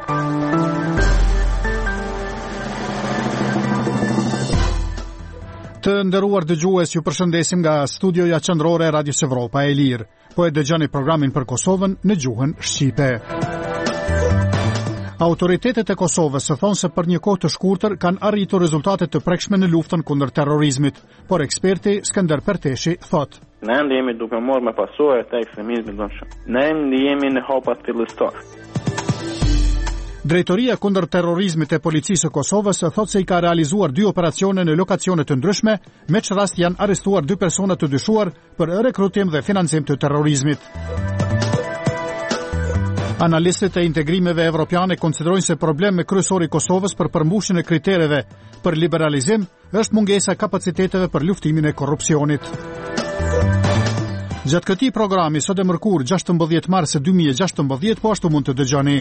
Të nderuar dëgjues, ju përshëndesim nga studioja qendrore e Radios Evropa e Lirë. Po e dëgjoni programin për Kosovën në gjuhën shqipe. Autoritetet e Kosovës thonë se për një kohë të shkurtër kanë arritur rezultate të prekshme në luftën kundër terrorizmit, por eksperti Skënder Perteshi thotë: Ne jemi duke marrë me pasojat e ekstremizmit ndoshta. Ne jemi në hapat fillestar. Drejtoria kundër terrorizmit e policisë së Kosovës thotë se i ka realizuar 2 operacione në lokacione të ndryshme, me që rast janë arrestuar 2 persona të dyshuar për rekrutim dhe financim të terrorizmit. Analistët e integrimeve evropiane konsiderojnë se problemi kryesor i Kosovës për përmbushjen e kritereve për liberalizim është mungesa e kapaciteteve për luftimin e korrupsionit. Gjatë këtij programi sot e mërkur 16 mars 2016 po ashtu mund të dëgjoni: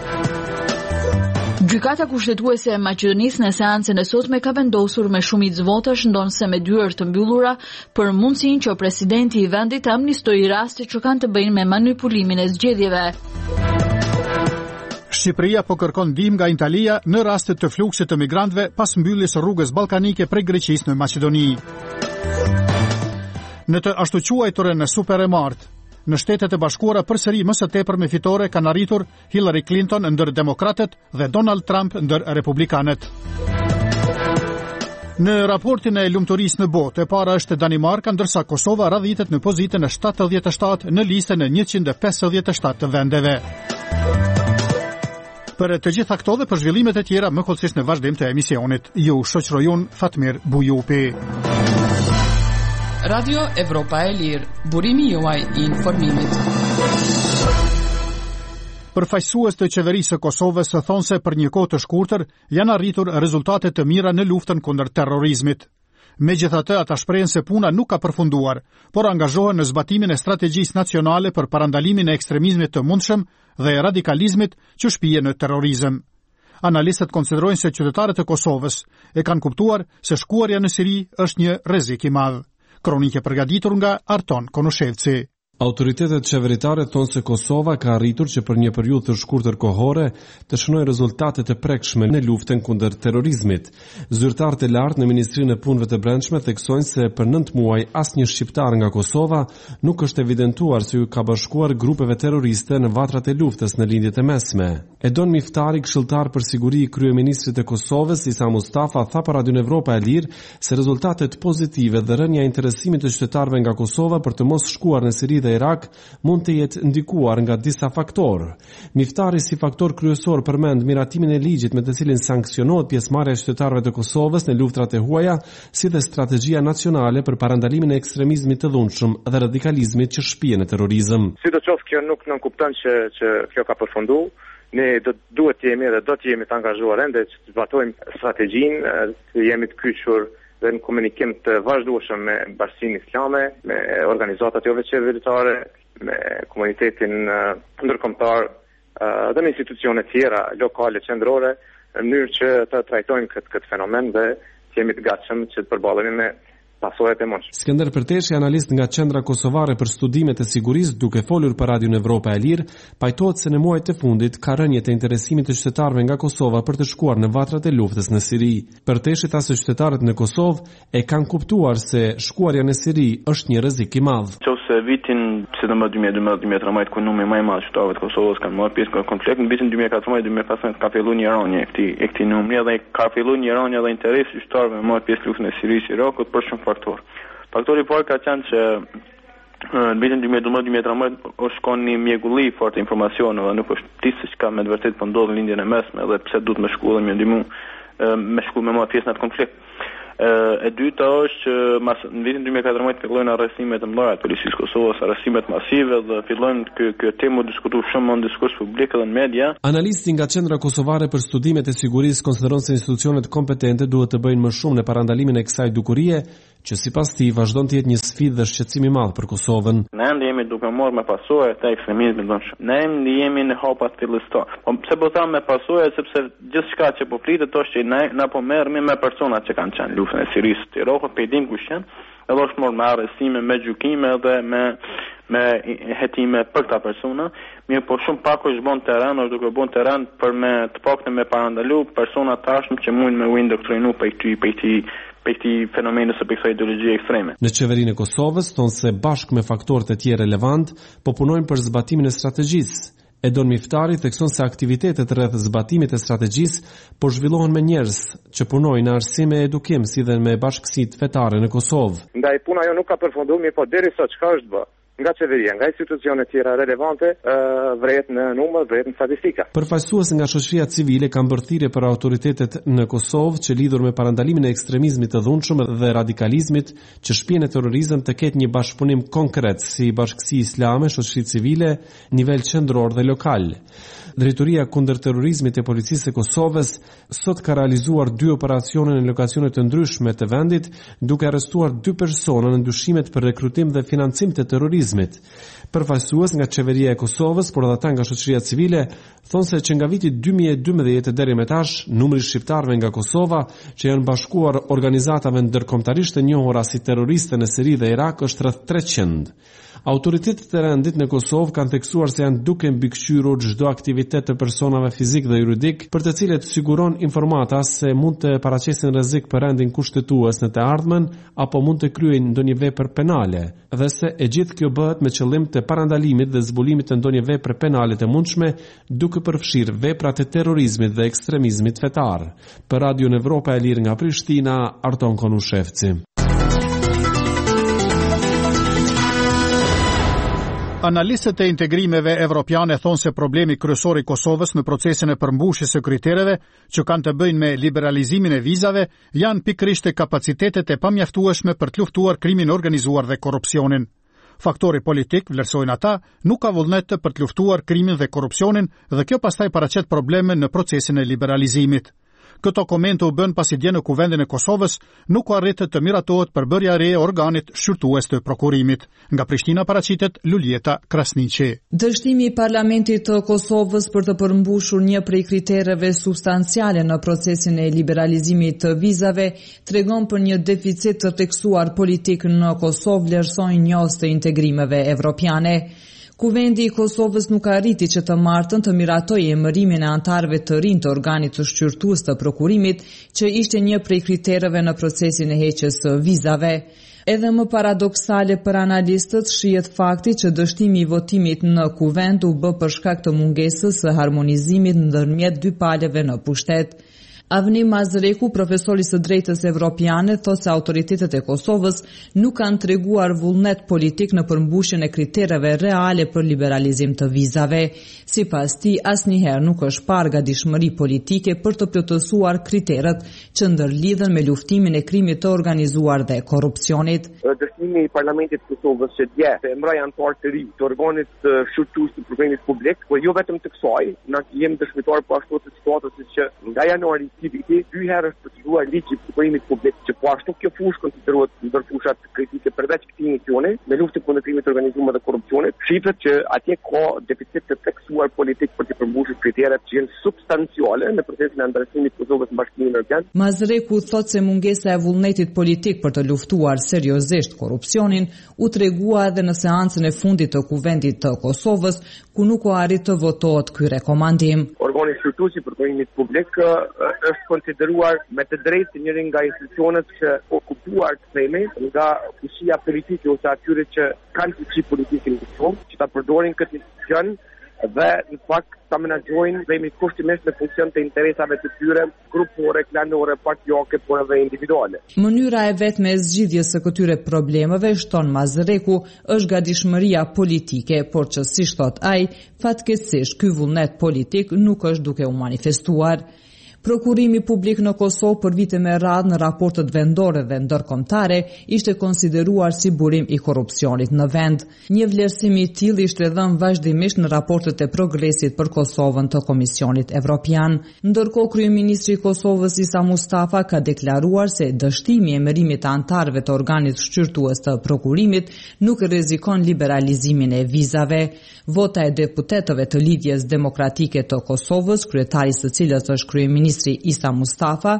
Gjykata kushtetuese e Maqedonisë në seancën e sotme ka vendosur me shumicë votash ndonë me dyert të mbyllura për mundësinë që presidenti i vendit të amnistojë raste që kanë të bëjnë me manipulimin e zgjedhjeve. Shqipëria po kërkon ndihmë nga Italia në raste të fluksit të migrantëve pas mbylljes së rrugës ballkanike prej Greqisë në Maqedoni. Në të ashtu quajturën e superemart, në Shtetet e Bashkuara përsëri më së tepër me fitore kanë arritur Hillary Clinton ndër demokratët dhe Donald Trump ndër republikanët. Në raportin e lumturisë në botë, e para është Danimarka, ndërsa Kosova radhitet në pozitën e 77 në listën e 157 të vendeve. Për të gjitha këto dhe për zhvillimet e tjera, më kollësisht në vazhdim të emisionit, ju shoqëroj unë Fatmir Bujupi. Radio Evropa e Lirë, burimi juaj i informimit. Përfaqësues të qeverisë së Kosovës thonë se për një kohë të shkurtër janë arritur rezultate të mira në luftën kundër terrorizmit. Megjithatë, ata shprehen se puna nuk ka përfunduar, por angazhohen në zbatimin e strategjisë nacionale për parandalimin e ekstremizmit të mundshëm dhe e radikalizmit që shpije në terrorizëm. Analistët konsiderojnë se qytetarët e Kosovës e kanë kuptuar se shkuarja në Siri është një rrezik i madh. Kronike përgatitur nga Arton Konushevci. Autoritetet qeveritare thonë se Kosova ka arritur që për një periudhë të shkurtër kohore të shënojë rezultate të prekshme në luftën kundër terrorizmit. Zyrtarët e lartë në Ministrinë e Punëve të Brendshme theksojnë se për 9 muaj asnjë shqiptar nga Kosova nuk është evidentuar se u ka bashkuar grupeve terroriste në vatrat e luftës në lindjet e mesme. Edon Miftari, këshilltar për siguri i kryeministrit të Kosovës, Isa Mustafa, tha për Radion Evropa e Lirë se rezultatet pozitive dhe rënja e interesimit të qytetarëve nga Kosova për të mos shkuar në Siri dhe Irak mund të jetë ndikuar nga disa faktorë. Miftari si faktor kryesor përmend miratimin e ligjit me të cilin sanksionohet pjesëmarrja e qytetarëve të Kosovës në luftrat e huaja, si dhe strategjia nacionale për parandalimin e ekstremizmit të dhunshëm dhe radikalizmit që shpijen në terrorizëm. Sidoqoftë kjo nuk kupton që kjo ka përfunduar. Ne duhet të jemi të angazhuar ende që të zbatojmë strategjinë, të jemi të kyçur dhe në komunikim të vazhdueshëm me Bashkinë Islame, me organizatat jo qeveritare, me komunitetin ndërkombëtar dhe me institucione tjera lokale qendrore, në mënyrë që të trajtojmë këtë fenomen dhe të jemi të gatshëm që të përballemi me pasojat e mundshme. Skënder Perteshi, analist nga Qendra Kosovare për Studimet e Sigurisë, duke folur për Radion Evropa e Lirë, pajtohet se në muajt e fundit ka rënje të interesimit të qytetarëve nga Kosova për të shkuar në vatrat e luftës në Siri. Perteshi tha se qytetarët në Kosovë e kanë kuptuar se shkuarja në Siri është një rrezik i madh. Nëse vitin 2012-2013 ku numri më i madh qytetarëve të Kosovës kanë marrë pjesë në konflikt, në vitin 2014-2015 ka filluar një rënje e këtij numri dhe ka filluar një rënje dhe interesi i qytetarëve të marrë pjesë në luftën e Sirisë, Irakut për shumë Faktori i parë ka qenë që në vitin 2012-2013 është shkon një mjegulli fort informacione dhe nuk është disë që ka me të vërtet për ndodhë në lindjen e mesme dhe pse duhet me shku dhe me ndimu me shku me marrë pjesë në atë konflikt. E dyta është që në vitin 2014 fillojnë arrestimet e mëdha të policisë Kosovës, arrestimet masive dhe fillojnë kjo temë diskutu shumë në diskurs publik dhe në media. Analisti nga Qendra Kosovare për Studimet e Sigurisë konsideron se institucionet kompetente duhet të bëjnë më shumë në parandalimin e kësaj dukurie, që sipas tij vazhdon të jetë një sfidë dhe shqetësim i madh për Kosovën. Ne jemi duke marrë me pasojat e ekstremizmit ndoshta. Ne jemi në hapat fillestar. Pse po them me pasojat, sepse gjithçka që po flitet është që na po merremi me personat që kanë qenë luftën e Sirisë, të Irakut, pe dim kush janë, edhe është marrë me arrestime, me gjykime dhe me me hetime për këta persona, mirë po shumë pak është bon terren, është duke bon terren për me të paktën me parandalu persona tashmë që mund me u indoktrinu për këti fenomenës së kësaj ideologjie ekstreme. Në qeverinë e Kosovës thonë se bashkë me faktorët e tjerë relevant, po punojnë për zbatimin e strategjisë. Edon Miftari thekson se aktivitetet rreth zbatimit e strategjisë po zhvillohen me njerëz që punojnë në arsim e edukim si dhe me bashkësitë fetare në Kosovë. Ndaj puna jo nuk ka përfunduar, mirë po derisa çka është bë nga qeveria, nga institucionet tjera relevante, vret në numër, vret në statistika. Përfaqësues nga shoqëria civile kanë bërë thirrje për autoritetet në Kosovë që lidhur me parandalimin e ekstremizmit të dhunshëm dhe radikalizmit që shpjen e terrorizëm të ketë një bashkëpunim konkret si Bashkësia Islame, shoqëri civile, nivel qendror dhe lokal. Drejtoria kundër terrorizmit e Policisë së Kosovës sot ka realizuar 2 operacione në lokacione të ndryshme të vendit, duke arrestuar 2 persona në ndyshimet për rekrutim dhe financim të terrorizmit. Përfaqësues nga qeveria e Kosovës, por edhe ata nga shoqëria civile, thonë se që nga viti 2012 deri më tash, numri i shqiptarëve nga Kosova që janë bashkuar organizatave ndërkombëtarisht të njohura si terroriste në Siri dhe Irak është rreth 300. Autoritetet e rendit në Kosovë kanë theksuar se janë duke mbikëqyrur çdo aktivitet të personave fizik dhe juridik për të cilët siguron informata se mund të paraqesin rrezik për rendin kushtetues në të ardhmen apo mund të kryejnë ndonjë vepër penale, dhe se e gjithë kjo bëhet me qëllim të parandalimit dhe zbulimit të ndonjë vepre penale të mundshme, duke përfshirë veprat e terrorizmit dhe ekstremizmit fetar. Për Radio Evropa e Lirë nga Prishtina, Arton Konushevci. Analistët e integrimeve evropiane thonë se problemi kryesor i Kosovës në procesin e përmbushjes së kritereve që kanë të bëjnë me liberalizimin e vizave janë pikërisht kapacitetet e pamjaftueshme për të luftuar krimin organizuar dhe korrupsionin. Faktori politik, vlerësojnë ata, nuk ka vullnet për të luftuar krimin dhe korrupsionin dhe kjo pastaj paraqet probleme në procesin e liberalizimit. Këto komente u bën pasi dje në Kuvendin e Kosovës nuk u arrit të miratohet përbërja e re e organit shqyrtues të prokurimit. Nga Prishtina paraqitet Luljeta Krasniqi. Dështimi i Parlamentit të Kosovës për të përmbushur një prej kritereve substanciale në procesin e liberalizimit të vizave tregon për një deficit të theksuar politik në Kosovë, vlerësojnë njohës të integrimeve evropiane. Kuvendi i Kosovës nuk arriti që të martën të miratojë emërimin e antarëve të rinj të organit të shqyrtues të prokurimit, që ishte një prej kritereve në procesin e heqjes së vizave. Edhe më paradoksale për analistët shihet fakti që dështimi i votimit në kuvend u bë për shkak të mungesës së harmonizimit ndërmjet dy palëve në pushtet. Avni Mazreku, profesori së drejtës evropiane, thotë se autoritetet e Kosovës nuk kanë treguar vullnet politik në përmbushjen e kritereve reale për liberalizim të vizave. Sipas tij, asnjëherë nuk është parë gatishmëri politike për të plotësuar kriteret që ndërlidhen me luftimin e krimit të organizuar dhe korrupsionit. Dështimi i Parlamentit të Kosovës që dje se emra janë parë të ri të organit shqyrtues të prokurimit publik, por jo vetëm të kësaj, na jemi dëshmitar po ashtu të situatës që nga janari viti, 2 herë është përcaktuar ligji i prokurimit publik që po ashtu kjo fushë konsiderohet ndër fushat kritike përveç këtij misioni me luftën kundër krimit të organizuar dhe korrupsionit. Shifrat që atje ka deficit të theksuar politik për të përmbushur kriteret që janë substanciale në procesin e antarësimit të Kosovës në Bashkimin Evropian. Mazreku thotë se mungesa e vullnetit politik për të luftuar seriozisht korrupsionin u tregua edhe në seancën e fundit të Kuvendit të Kosovës, ku nuk u arrit të votohet ky rekomandim. Organi shqyrtues i prokurimit publik është konsideruar me të drejtë njëri nga institucionet që okupuar të themi nga fushia politike ose atyre që kanë fuqi politike në Kosovë, që ta përdorin këtë institucion dhe në fakt ta menaxhojnë dhe kushtimisht në funksion të interesave të tyre grupore, klanore, partijake, por edhe individuale. Mënyra e vetme e zgjidhjes së këtyre problemeve, shton Mazreku, është gatishmëria politike, por që siç thot ai, fatkeqësisht ky vullnet politik nuk është duke u manifestuar. Prokurimi publik në Kosovë për vite me radhë në raportet vendore dhe ndërkombëtare ishte konsideruar si burim i korrupsionit në vend. Një vlerësim i tillë ishte dhënë vazhdimisht në raportet e progresit për Kosovën të Komisionit Evropian. Ndërkohë kryeministri i Kosovës Isa Mustafa ka deklaruar se dështimi i emërimit të antarëve të organit shqyrtues të prokurimit nuk rrezikon liberalizimin e vizave. Vota e deputetëve të Lidhjes Demokratike të Kosovës, kryetari së cilës është kryeministri Isa Mustafa,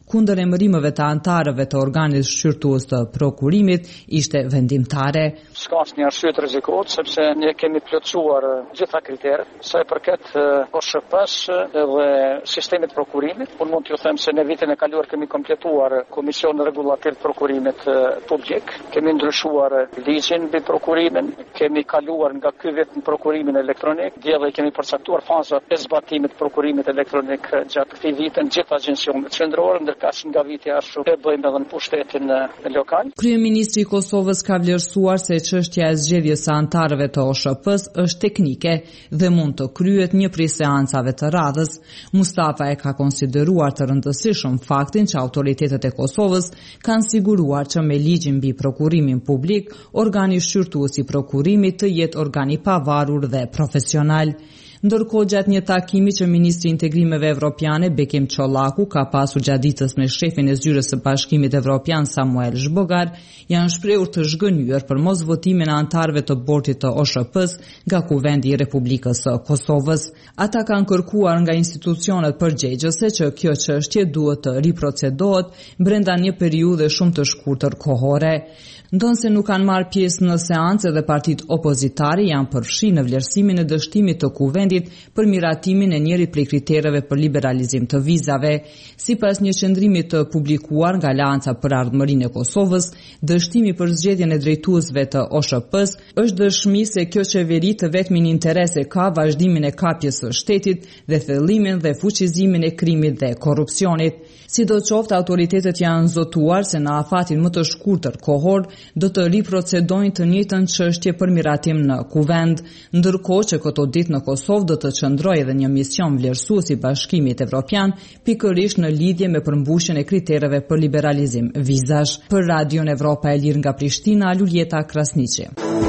kundër emërimeve të antarëve të organit shqyrtues të prokurimit ishte vendimtare. S'ka asnjë arsye të rrezikohet sepse ne kemi plotësuar gjitha kriteret sa i përket OSHP-s dhe sistemit prokurimit. Unë mund t'ju them se në vitin e kaluar kemi kompletuar Komisionin Rregullator të Prokurimit Publik, kemi ndryshuar ligjin mbi prokurimin, kemi kaluar nga ky vit në prokurimin elektronik, dhe kemi përcaktuar fazat e zbatimit të prokurimit elektronik gjatë këtij viti në gjithë agjencionet qendrore, ndërkaq nga viti ashtu e bëjmë edhe në pushtetin lokal. Kryeministri i Kosovës ka vlerësuar se çështja e zgjedhjes së antarëve të OSHP-s është teknike dhe mund të kryhet një prej seancave të radhës. Mustafa e ka konsideruar të rëndësishëm faktin që autoritetet e Kosovës kanë siguruar që me ligjin mbi prokurimin publik, organi shqyrtues i prokurimit të jetë organ i pavarur dhe profesional. Ndërkohë gjatë një takimi që Ministri i Integrimeve Evropiane Bekim Çollaku ka pasur gjatë ditës me shefin e zyrës së Bashkimit Evropian Samuel Zhbogar, janë shprehur të zhgënjur për mosvotimin e antarëve të bordit të OSHP-s nga Kuvendi i Republikës së Kosovës. Ata kanë kërkuar nga institucionet përgjegjëse që kjo çështje duhet të riprocedohet brenda një periudhe shumë të shkurtër kohore. Ndonse nuk kanë marrë pjesë në seancë dhe partitë opozitare janë përfshirë në vlerësimin e dështimit të Kuvendit për miratimin e njëri prej kritereve për liberalizim të vizave. Sipas një qendrimi të publikuar nga Alianca për Ardhmërinë e Kosovës, dështimi për zgjedhjen e drejtuesve të OSHP-s është dëshmi se kjo qeveri të vetmin interes e ka vazhdimin e kapjes së shtetit dhe thellimin dhe fuqizimin e krimit dhe korrupsionit. Sidoqoftë, autoritetet janë zotuar se në afatin më të shkurtër kohor do të riprocedojnë të njëjtën çështje për miratim në Kuvend, ndërkohë që këto ditë në Kosovë do të qëndrojë edhe një mision vlerësues i Bashkimit Evropian pikërisht në lidhje me përmbushjen e kritereve për liberalizim vizash. Për Radion Evropa e Lirë nga Prishtina, Luljeta Krasniqi.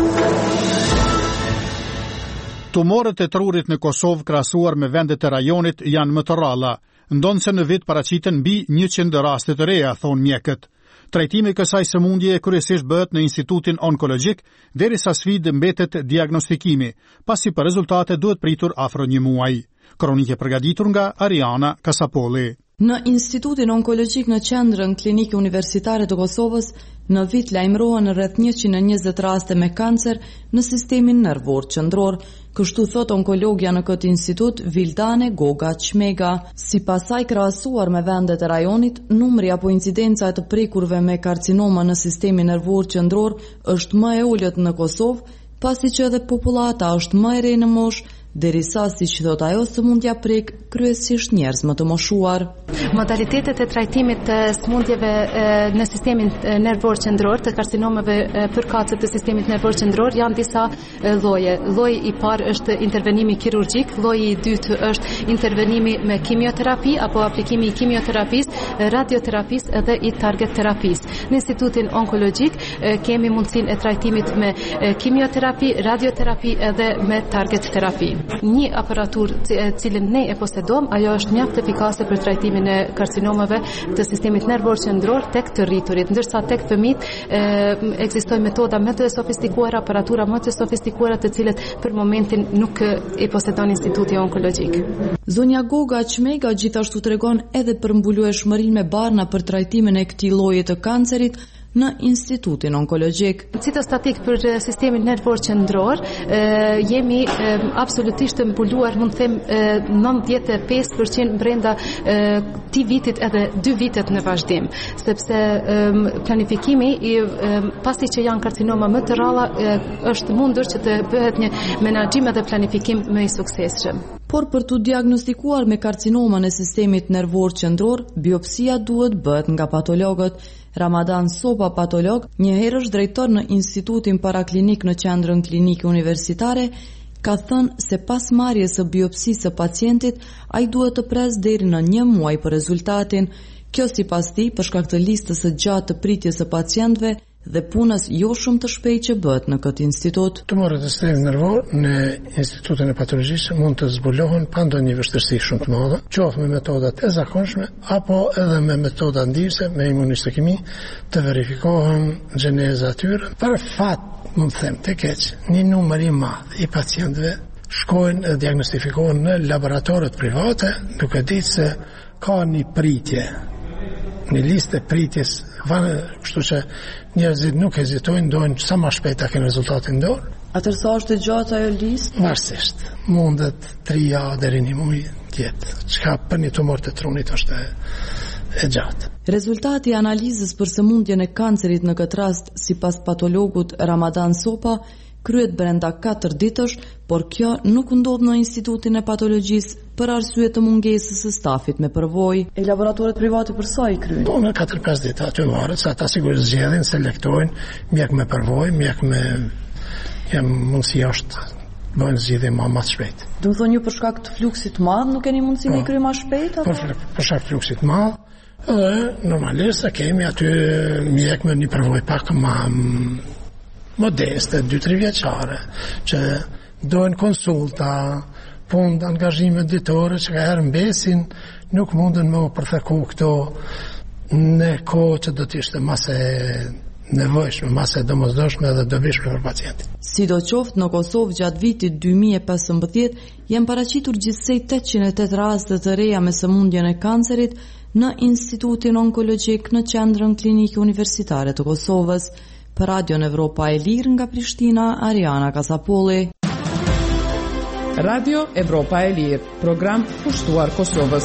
Tumorët e trurit në Kosovë krahasuar me vendet e rajonit janë më të rralla, ndonse në vit paraqiten mbi 100 raste të reja, thonë mjekët. Trajtimi kësaj sëmundjeje kryesisht bëhet në Institutin Onkologjik, derisa sfidë mbetet diagnostikimi, pasi për rezultate duhet pritur afro një muaj. Kronike përgatitur nga Ariana Kasapolli. Në Institutin Onkologjik në Qendrën Klinike Universitare të Kosovës, në vit lajmërohen rreth 120 raste me kancer në sistemin nervor qendror, kështu thot onkologja në këtë institut Vildane Goga Çmega. Sipas saj, krahasuar me vendet e rajonit, numri apo incidenca e të prekurve me karcinoma në sistemin nervor qendror është më e ulët në Kosovë, pasi që edhe popullata është më e re në moshë, derisa, siç thot ajo, sëmundja prek kryesisht njerëz më të moshuar. Modalitetet e trajtimit të sëmundjeve në sistemin nervor qendror, të karcinomave përkatëse të sistemit nervor qendror janë disa lloje. Lloji i parë është intervenimi kirurgjik, lloji i dytë është intervenimi me kimioterapi apo aplikimi i kimioterapisë, radioterapisë edhe i target terapisë. Në Institutin Onkologjik kemi mundësinë e trajtimit me kimioterapi, radioterapi edhe me target terapi. Një aparatur cilën ne e posedojmë, ajo është mjaft efikase për trajtimin e karcinomave të sistemit nervor qendror tek të rriturit, ndërsa tek fëmijët ekzistojnë metoda më të sofistikuara, aparatura më të sofistikuara, të cilët për momentin nuk i posedon Instituti Onkologjik. Zonja Goga Çmega gjithashtu tregon edhe për mbulueshmërinë me barna për trajtimin e këtij lloji të kancerit në Institutin Onkologjik. Citostatik për sistemin nervor qendror jemi absolutisht të mbuluar, mund të them 95% brenda këtij vitit edhe 2 vitet në vazhdim, sepse planifikimi pasi që janë karcinoma më të rralla është mundur që të bëhet një menaxhim edhe planifikim më i suksesshëm. Por për të diagnostikuar me karcinoma në sistemit nervor qendror, biopsia duhet bëhet nga patologët. Ramadan Sopa, patolog, një herë është drejtor në Institutin Paraklinik në Qendrën Klinike Universitare, ka thënë se pas marrjes së biopsisë së pacientit, ai duhet të presë deri në 1 muaj për rezultatin. Kjo sipas tij për shkak të listës së gjatë të pritjes së pacientëve dhe punës jo shumë të shpejtë që bëhet në këtë institut. Tumorët e sistemit nervor në Institutin e Patologjisë mund të zbulohen pa ndonjë vështirësi shumë të madhe, qoftë me metodat e zakonshme apo edhe me metoda ndihse, me imunistokimi, të verifikohen gjeneza e tyre. Për fat, mund të them të keq, një numër i madh i pacientëve shkojnë dhe diagnostifikohen në laboratoret private, duke ditë se ka një pritje një listë pritjes, kështu që njerëzit nuk hezitojnë, dojnë sa më shpejt ta kenë rezultatin dorë. Atëherë është e gjatë ajo listë? Varsisht, mundet 3 javë deri në 1 muaj tjetë. Çka për një tumor të trunit është e gjatë. Rezultati i analizës për sëmundjen e kancerit në këtë rast, sipas patologut Ramadan Sopa, kryet brenda 4 ditësh, por kjo nuk ndodh në Institutin e Patologjisë për arsye të mungesës së stafit me përvojë. E laboratoret private për sa i kryejnë? Po në 4-5 ditë aty varet, sa ata sigurisht zgjedhin, selektojnë mjek me përvojë, mjek me mundësi është bëjnë zgjidhje më shpejt. Do të thonë ju për shkak të fluksit të madh nuk keni mundësi me kry më shpejt apo? Për shkak të fluksit të madh, normalisht kemi aty mjek me një përvojë pak më modeste, 2-3 vjeçare, që dojnë konsulta, punë, angazhime ditore, që ka herë mbesin, nuk mundën me u përtheku këto në kohë që do të ishte mase nevojshme, mase domosdoshme dhe dobishme për pacientin. Sidoqoftë në Kosovë gjatë vitit 2015 janë paraqitur gjithsej 808 raste të reja me sëmundjen e kancerit në Institutin Onkologjik në Qendrën Klinike Universitare të Kosovës. Për Radion Evropa e Lirë nga Prishtina, Ariana Kasapolli. Radio Evropa e Lirë, program kushtuar Kosovës.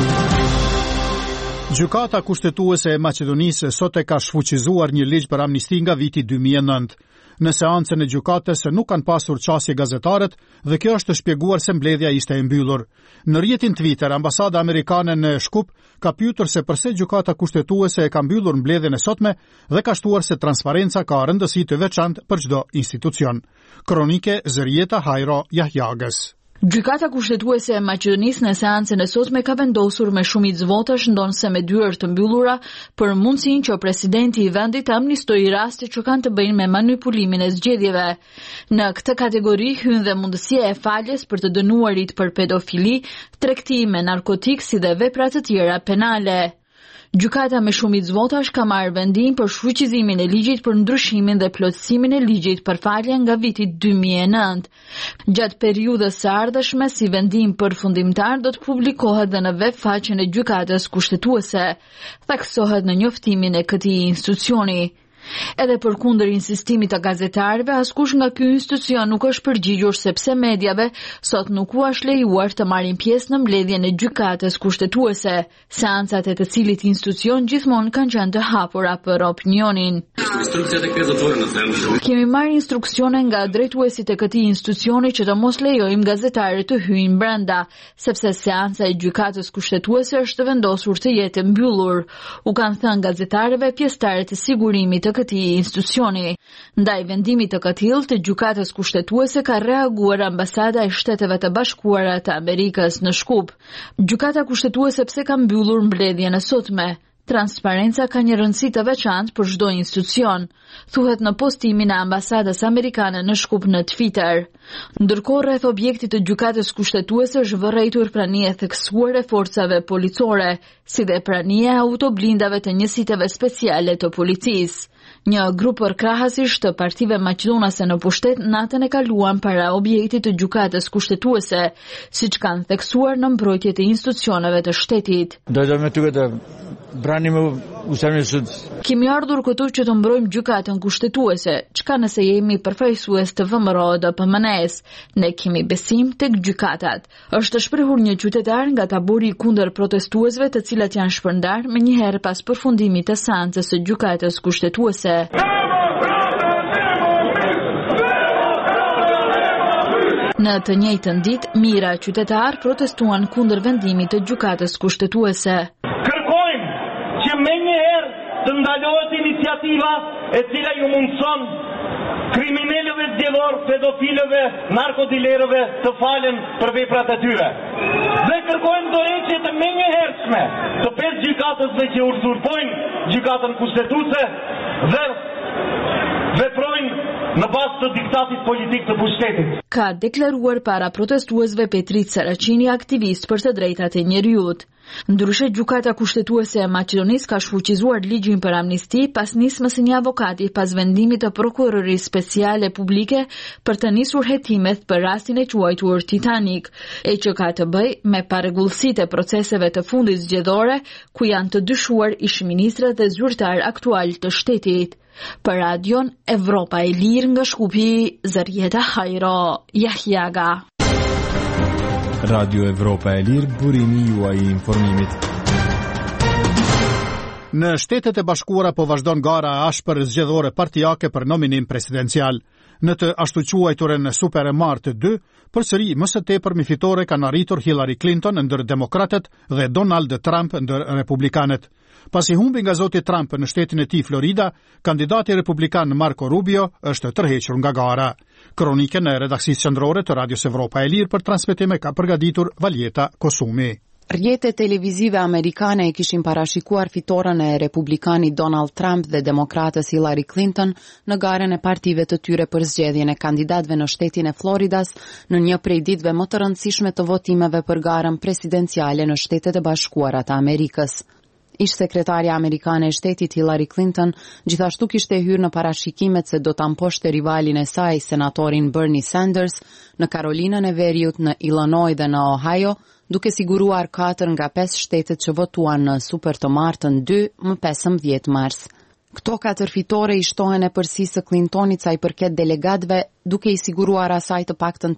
Gjykata kushtetuese e Maqedonisë sot e ka shfuqizuar një ligj për amnisti nga viti 2009. Në seancën e gjykatës nuk kanë pasur qasje gazetarët dhe kjo është shpjeguar se mbledhja ishte e mbyllur. Në rrjetin Twitter, ambasada amerikane në Shkup ka pyetur se pse gjykata kushtetuese e ka mbyllur mbledhjen e sotme dhe ka shtuar se transparenca ka rëndësi të veçantë për çdo institucion. Kronike Zërieta Hajro Jahjagës. Gjykata kushtetuese e Maqedonisë në seancën e sotme ka vendosur me shumicë votash ndonse me dyert të mbyllura për mundësinë që presidenti i vendit të amnistojë raste që kanë të bëjnë me manipulimin e zgjedhjeve. Në këtë kategori hyn dhe mundësia e faljes për të dënuarit për pedofili, tregtim me narkotik si dhe vepra të tjera penale. Gjykata me shumicë votash ka marrë vendim për shfuqizimin e ligjit për ndryshimin dhe plotësimin e ligjit për falje nga viti 2009. Gjatë periudhës së ardhshme, si vendim përfundimtar do të publikohet dhe në web faqen e gjykatës kushtetuese, theksohet në njoftimin e këtij institucioni. Edhe përkundër insistimit të gazetarëve, askush nga ky institucion nuk është përgjigjur sepse mediave sot nuk u është lejuar të marrin pjesë në mbledhjen e gjykatës kushtetuese, seancat e të cilit institucion gjithmonë kanë qenë të hapura për opinionin. Kemi marrë instruksione nga drejtuesit e këtij institucioni që të mos lejojmë gazetarët të hyjnë brenda, sepse seanca e gjykatës kushtetuese është vendosur të jetë mbyllur, u kanë thënë gazetarëve pjesëtarët e sigurimit të këtij institucioni. Ndaj vendimit të këtillë të gjykatës kushtetuese ka reaguar ambasada e Shteteve të Bashkuara të Amerikës në Shkup. Gjykata kushtetuese pse ka mbyllur mbledhjen e sotme? Transparenca ka një rëndësi të veçantë për çdo institucion, thuhet në postimin e ambasadës amerikane në Shkup në Twitter. Ndërkohë rreth objektit të gjykatës kushtetuese është vërejtur prania e theksuar e forcave policore, si dhe prania e autoblindave të njësiteve speciale të policisë. Një grup përkrahasish të partive maqedonase në pushtet natën e kaluan para objektit të gjykatës kushtetuese, siç kanë theksuar në mbrojtje të institucioneve të shtetit. Kemi ardhur këtu që të mbrojmë gjykatën kushtetuese, çka nëse jemi përfaqësues të VMRO dhe PMN-s, ne kemi besim tek gjykatat. Është shprehur një qytetar nga tabori kundër protestuesve, të cilat janë shpërndar më një herë pas përfundimit të seancës së gjykatës kushtetuese. Në të njëjtën ditë, mijëra qytetar protestuan kundër vendimit të gjykatës kushtetuese. Kërkojmë që menjëherë të ndalohet iniciativa e cila ju mundson kriminalëve zgjedhor, pedofilëve, narkodilerëve të falen për veprat e tyre. Dhe kërkojmë dorëheqje të menjëhershme të 5 gjykatësve që uzurpojnë gjykatën kushtetuese dhe veprojnë në bazë të diktatit politik të pushtetit. Ka deklaruar para protestuesve Petrit Saracini, aktivist për të drejtat e njeriut. Ndryshe, gjykata kushtetuese e Maqedonisë ka shfuqizuar ligjin për amnisti pas nismës së një avokati pas vendimit të prokurorisë speciale publike për të nisur hetimet për rastin e quajtur Titanic, e që ka të bëjë me parregullsitë e proceseve të fundit zgjedhore, ku janë të dyshuar ish-ministra dhe zyrtar aktual të shtetit. Për radion Evropa e Lirë nga Shkupi, Zarieta Hajro, Jahjaga. Radio Evropa e Lirë, burimi juaj i informimit. Në Shtetet e Bashkuara po vazhdon gara e ashpër zgjedhore partijake për nominim presidencial. Në të ashtu quajturën Supermartë 2, përsëri më së tepër fitore kanë arritur Hillary Clinton ndër demokratët dhe Donald Trump ndër republikanët. Pasi humbi nga zoti Trump në shtetin e tij Florida, kandidati republikan Marco Rubio është tërhequr nga gara. Kronikën e redaksisë qendrore të Radios Evropa e Lirë për transmetim ka përgatitur Valjeta Kosumi. Rrjetet televizive amerikane e kishin parashikuar fitoren e republikanit Donald Trump dhe demokratës Hillary Clinton në garën e partive të tyre për zgjedhjen e kandidatëve në shtetin e Floridas në një prej ditëve më të rëndësishme të votimeve për garën presidenciale në Shtetet e Bashkuara të Amerikës. Ish-sekretarja amerikane e shtetit Hillary Clinton gjithashtu kishte hyrë në parashikimet se do ta mposhte rivalin e saj, senatorin Bernie Sanders, në Karolinën e Veriut, në Illinois dhe në Ohio, duke siguruar 4 nga 5 shtetet që votuan në Supermartën 2 më 15 mars. Këto 4 fitore i shtohen e përsi së Clintonit sa i përket delegatëve, duke i siguruar asaj të paktën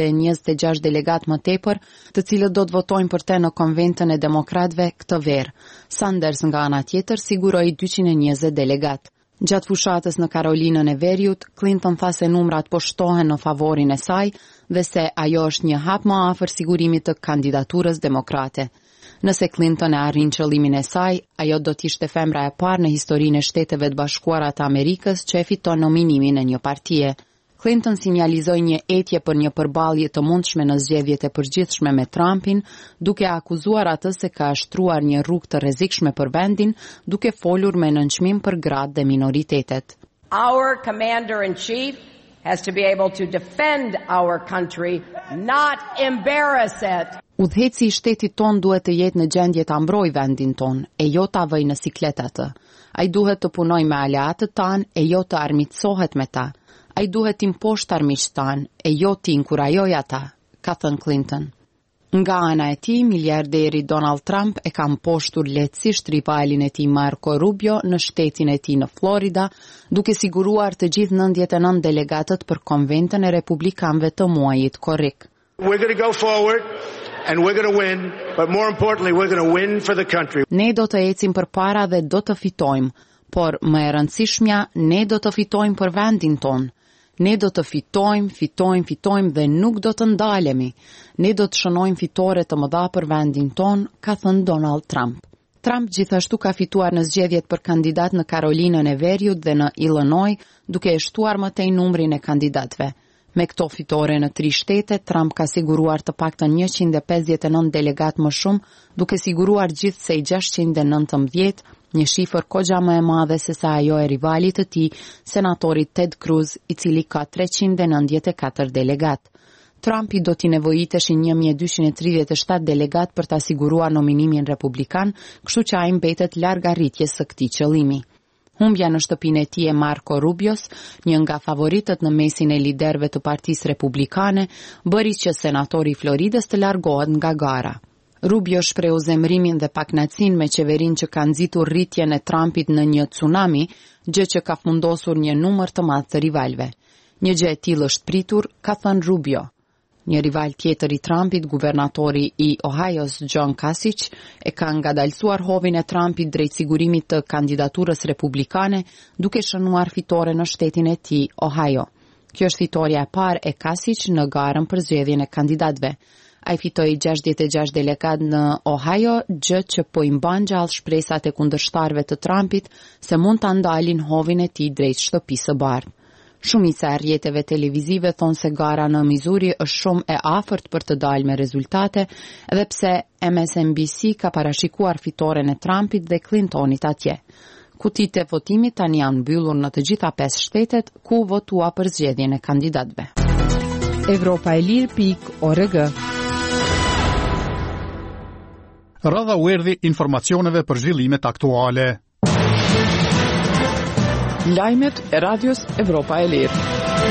326 delegat më tepër, të cilët do të votojnë për te në konventën e demokratëve këtë verë. Sanders nga ana tjetër siguroi 220 delegat. Gjatë fushatës në Karolinën e Veriut, Clinton tha se numrat po shtohen në favorin e saj dhe se ajo është një hap më afër sigurimit të kandidaturës demokrate. Nëse Clinton e arrin qëllimin e saj, ajo do t'ishte femra e parë në historinë e Shteteve të Bashkuara të Amerikës që e fiton nominimin e një partie. Clinton sinjalizoi një etje për një përballje të mundshme në zgjedhjet e përgjithshme me Trumpin, duke akuzuar atë se ka shtruar një rrugë të rrezikshme për vendin, duke folur me nënçmim për gratë dhe minoritetet. Our commander-in-chief has to be able to defend our country, not embarrass it. Udhëheci i shtetit ton duhet të jetë në gjendje ta mbrojë vendin ton, e jo ta vëjë në siklet atë. Ai duhet të punojë me aleatët tanë, e jo të armiqësohet me ta. Ai duhet të imposhtë armiqtë tanë, e jo të inkurajojë ata, ka thënë Clinton. Nga ana e tij, miliarderi Donald Trump e ka mposhtur lehtësisht rivalin e tij Marco Rubio në shtetin e tij në Florida, duke siguruar të gjithë 99 delegatët për konventën e republikanëve të muajit korrik. We're going to go forward and we're going to win, but more importantly we're going to win for the country. Ne do të ecim përpara dhe do të fitojmë, por më e rëndësishmja, ne do të fitojmë për vendin ton. Ne do të fitojmë dhe nuk do të ndalemi. Ne do të shënojmë fitore të mëdha për vendin ton, ka thënë Donald Trump. Trump gjithashtu ka fituar në zgjedhjet për kandidat në Karolinën e Veriut dhe në Illinois, duke e shtuar më tej numrin e kandidatëve. Me këto fitore në 3 shtete, Trump ka siguruar të paktën 159 delegat më shumë, duke siguruar gjithsej 619, një shifër kogja më e madhe se sa ajo e rivalit të tij, senatori Ted Cruz, i cili ka 394 delegat. Trumpi do t'i nevojiteshin 1237 delegat për ta siguruar nominimin republikan, kështu që ai mbetet larg arritjes së këtij qëllimi. Humbja në shtëpinë e tij e Marco Rubios, një nga favoritët në mesin e liderëve të Partisë Republikane, bëri që senatori i Floridës të largohet nga gara. Rubio shprehu zemrimin dhe pakënaqësinë me qeverinë që ka nxitur rritjen e Trumpit në një tsunami, gjë që ka fundosur një numër të madh të rivalëve. Një gjë e tillë është pritur, ka thënë Rubio. Një rival tjetër i Trumpit, guvernatori i Ohio's John Kasich, e ka ngadalësuar hovin e Trumpit drejt sigurimit të kandidaturës republikane, duke shënuar fitore në shtetin e tij, Ohio. Kjo është fitoria e parë e Kasich në garën për zgjedhjen e kandidatëve. Ai fitoi 66 delegat në Ohio, gjë që po i mban gjallë shpresat e kundërshtarëve të Trumpit se mund ta ndalin hovin e tij drejt shtëpisë së bardhë. Shumica e rrjeteve televizive thonë se gara në Missouri është shumë e afërt për të dalë me rezultate, edhe pse MSNBC ka parashikuar fitoren e Trumpit dhe Clintonit atje. Kutitë e votimit tani janë mbyllur në të gjitha 5 shtetet ku votua për zgjedhjen e kandidatëve. Evropaelir.org. Radha u erdhi informacioneve për zhvillimet aktuale. Lajmet e radios Evropa e Lirë.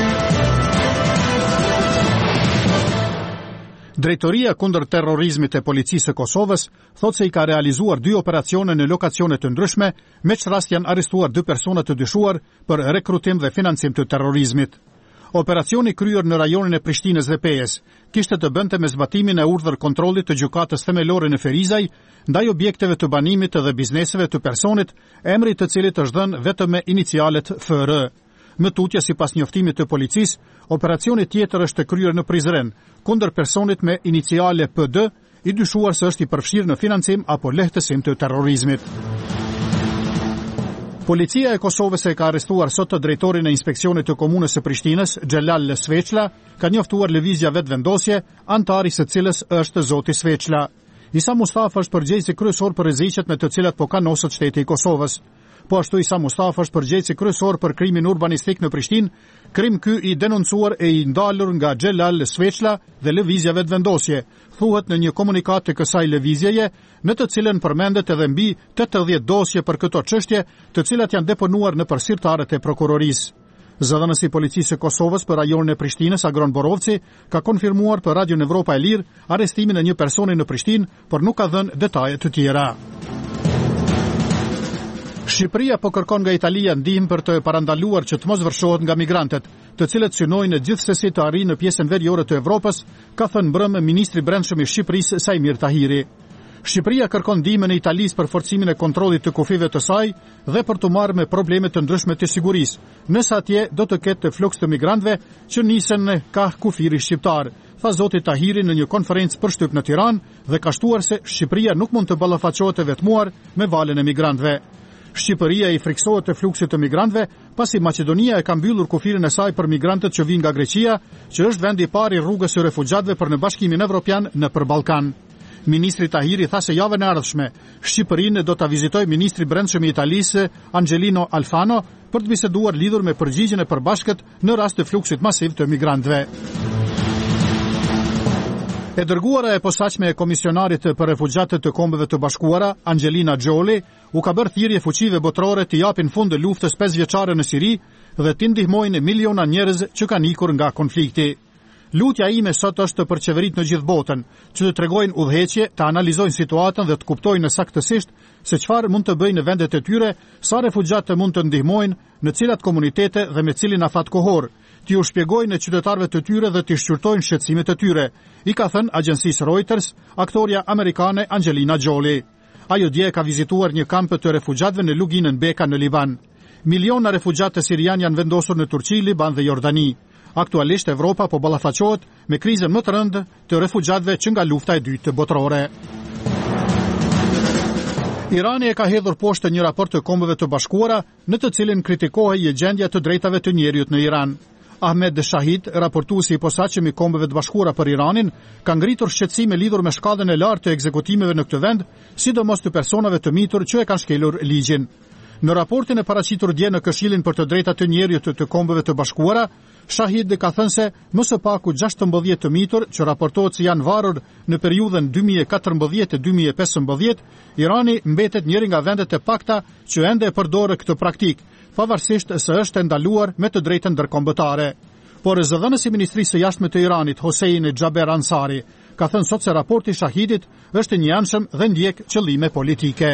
Drejtoria kundër terrorizmit e policisë së Kosovës thotë se i ka realizuar 2 operacione në lokacione të ndryshme, me çrast janë arrestuar 2 persona të dyshuar për rekrutim dhe financim të terrorizmit. Operacioni kryer në rajonin e Prishtinës dhe Pejës kishte të bënte me zbatimin e urdhër kontrollit të gjykatës themelore në Ferizaj ndaj objekteve të banimit dhe bizneseve të personit, emri të cilit është dhënë vetëm me inicialet FR. Më tutje, sipas njoftimit të policisë, operacioni tjetër është kryer në Prizren kundër personit me iniciale PD, i dyshuar se është i përfshirë në financim apo lehtësim të terrorizmit. Policia e Kosovës e ka arrestuar sot të drejtorin e inspeksionit të komunës së Prishtinës, Xhelal Sveçla, ka njoftuar lëvizja vetvendosje, antari së cilës është zoti Sveçla. Isa Mustafa është përgjegjësi kryesor për rreziqet me të cilat po kanoset shteti i Kosovës. Po ashtu Isa Mustafa është përgjegjësi kryesor për krimin urbanistik në Prishtinë, krim ky i denoncuar e i ndalur nga Xhelal Sveçla dhe lëvizja vetvendosje, thuhet në një komunikat të kësaj lëvizjeje, në të cilën përmendet edhe mbi 80 dosje për këto çështje, të cilat janë deponuar në përsirtarët e prokurorisë. Zëdhënësi i policisë së Kosovës për rajonin e Prishtinës, Agron Borovci, ka konfirmuar për Radio Evropa e Lirë arrestimin e një personi në Prishtinë, por nuk ka dhënë detaje të tjera. Shqipëria po kërkon nga Italia ndihmë për të parandaluar që të mos vërshohet nga migrantët, të cilët synojnë gjithsesi të arrijnë në pjesën veriore të Evropës, ka thënë mbrëm ministri i brendshëm i Shqipërisë Sajmir Tahiri. Shqipëria kërkon ndihmën e Italisë për forcimin e kontrollit të kufive të saj dhe për të marrë me probleme të ndryshme të sigurisë, nëse atje do të ketë fluks të migrantëve që nisen ka kufiri shqiptar, tha zoti Tahiri në një konferencë për shtyp në Tiranë dhe ka shtuar se Shqipëria nuk mund të ballafaqohet e vetmuar me valën e migrantëve. Shqipëria i friksohet të fluksit të migrantëve, pasi Maqedonia e ka mbyllur kufirin e saj për migrantët që vijnë nga Greqia, që është vendi i parë i rrugës së refugjatëve për në Bashkimin Evropian nëpër Ballkan. Ministri Tahiri tha se javën e ardhshme Shqipërinë do ta vizitojë ministri i brendshëm i Italisë Angelino Alfano për të biseduar lidhur me përgjigjen e përbashkët në rast të fluksit masiv të migrantëve. E dërguara e posaçme e komisionarit për refugjatët të Kombeve të Bashkuara, Angelina Jolie, u ka bërë thirrje fuqive botërore të japin fund luftës 5 vjeçare në Siri dhe të ndihmojnë miliona njerëz që kanë ikur nga konflikti. Lutja ime sot është për qeveritë në gjithë botën, që të tregojnë udhëheqje, të analizojnë situatën dhe të kuptojnë saktësisht se çfarë mund të bëjnë në vendet e tyre, sa refugjatë mund të ndihmojnë, në cilat komunitete dhe me cilin afat kohor, t'ju shpjegojnë qytetarëve të tyre dhe t'i shqyrtojnë shqetësimet e tyre, i ka thënë agjencisë Reuters aktoria amerikane Angelina Jolie. Ajo dje ka vizituar një kamp të refugjatëve në luginën Beka në Liban. Miliona refugjatë sirian janë vendosur në Turqi, Liban dhe Jordani. Aktualisht Evropa po ballafaqohet me krizën më të rëndë të refugjatëve që nga lufta e dytë botërore. Irani e ka hedhur poshtë një raport të Kombeve të Bashkuara në të cilin kritikohej gjendja të drejtave të njerëzit në Iran. Ahmed Shahid, raportuesi i posaçëm i Kombeve të Bashkuara për Iranin, ka ngritur shqetësime lidhur me shkallën e lartë të ekzekutimeve në këtë vend, sidomos të personave të mitur që e kanë shkelur ligjin. Në raportin e paraqitur dje në Këshillin për të drejtat të njerëzit të Kombeve të Bashkuara, Shahid ka thënë se më së paku 16 të mitur që raportohet se janë varur në periudhën 2014-2015, Irani mbetet njëri nga vendet e pakta që ende e përdorë këtë praktik, pavarësisht se është ndaluar me të drejtën ndërkombëtare. Por zëdhënësi i Ministrisë së Jashtme të Iranit, Hossein Jaber Ansari, ka thënë sot se raporti i Shahidit është një anshëm dhe ndjek qëllime politike.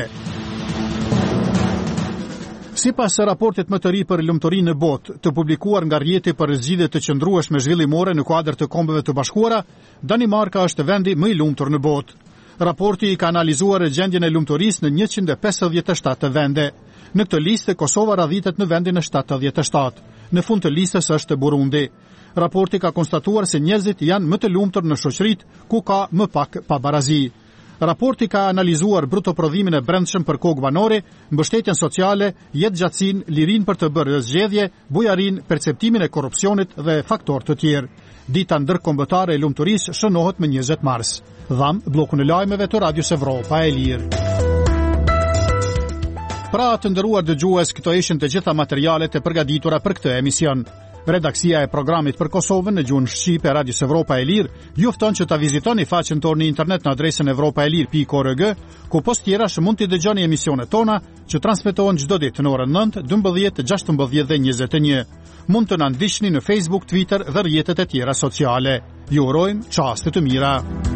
Sipas raportit më të ri për lumturinë në botë, të publikuar nga rrjeti për zgjidhje të qëndrueshme zhvillimore në kuadër të Kombeve të Bashkuara, Danimarka është vendi më i lumtur në botë. Raporti ka analizuar gjendjen e lumturisë në 157 vende. Në këtë listë Kosova radhitet në vendin e 77. Në fund të listës është Burundi. Raporti ka konstatuar se njerëzit janë më të lumtur në shoqëritë ku ka më pak pabarazi. Raporti ka analizuar bruto prodhimin e brendshëm për kohë banore, mbështetjen sociale, jetëgjatësinë, lirinë për të bërë zgjedhje, bujarinë, perceptimin e korrupsionit dhe faktorë të tjerë. Dita ndërkombëtare e lumturisë shënohet më 20 mars. Dham bllokun e lajmeve të Radios Evropa e Lirë. Pra të nderuar dëgjues, këto ishin të gjitha materialet e përgatitura për këtë emision. Redaksia e programit për Kosovën në gjuhën shqipe e Radios Evropa e Lirë ju fton që ta vizitoni faqen tonë në internet në adresën evropaelir.org, ku post tjerash mund të dëgjoni emisionet tona që transmetohen çdo ditë në orën 9, 12, 16 dhe 21. Mund të na ndiqni në Facebook, Twitter dhe rrjetet e tjera sociale. Ju urojmë çaste të mira.